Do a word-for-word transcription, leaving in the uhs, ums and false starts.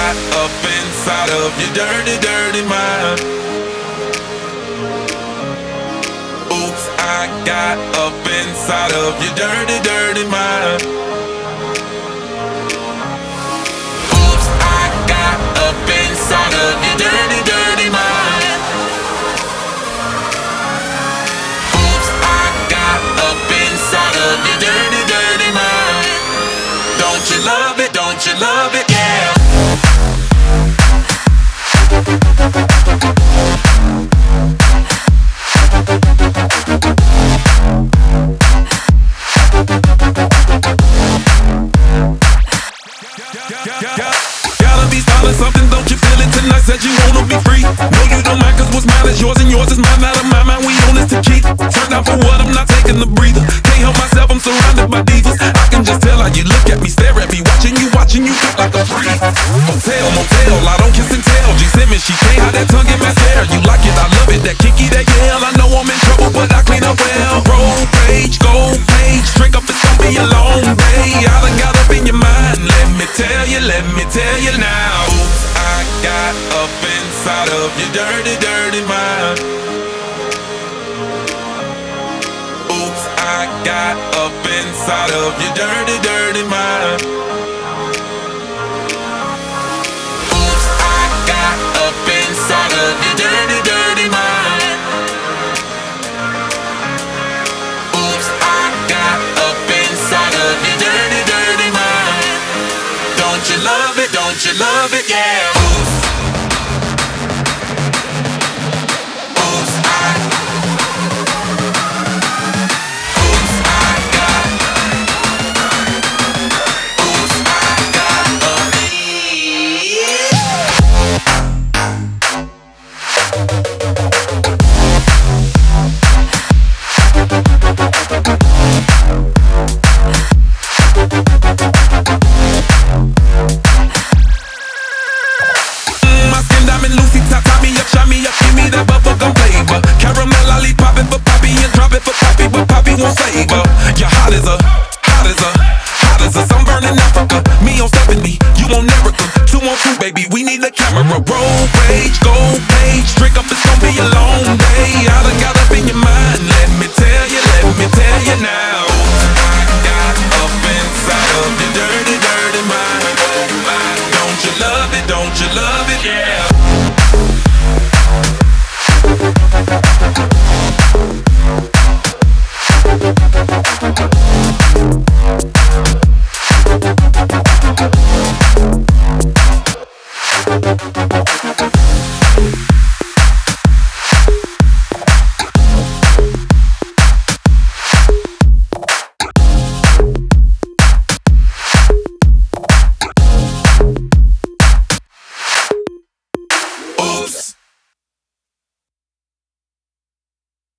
got up inside of your dirty, dirty mind. Oops, I got up inside of your dirty, dirty mind. Oops, I got up inside of your dirty, dirty mind. Oops, I got up inside of your dirty, dirty mind. Don't you love it? Don't you love it? Yeah. Gotta be starting something, don't you feel it tonight? Said you wanna be free. No, you don't mind, cause what's mine is yours and yours is mine. Out of my mind, we own this to keep. Turned out for what, I'm not taking the breather. Can't help myself, I'm surrounded by divas. I can just tell how you look at me, stare at me. Watching you, watching you look like a freak. Motel, motel, I don't kiss and tell. G Simmons, she can't hide that tongue in my hair. You like it, I love it, that kinky, that yell. I know I'm in trouble, but I clean up well. Roll page, gold page, drink up, it's gonna be a long day. I done got up in your mind, let me tell you, let me tell you now. Oops, I got up inside of your dirty, dirty mind. Oops, I got up inside of your dirty, dirty mind. Oops, I got up inside of your dirty, dirty mind. Oops, I got up inside of your dirty, dirty mind. Don't you love it? Don't you love it? Yeah. Oops. Oops, I. Oops, I got. Oops, I got up. My skin diamond Lucy, top, top me up, shine me up, give me that bubblegum flavor. Caramel lollipop it for Poppy and drop it for Poppy, but Poppy won't save her. You're hot as a, hot as a, hot as a sunburn in Africa. Me on seventy, you on Erica. Two on two, baby, we need the camera. Roll page, gold page, drink up, it's gonna be a long day. I done got up in your mind, let me tell you, let me tell you now. I got up inside of your dirty, dirty mind. Don't you love it? Don't you love it? Yeah.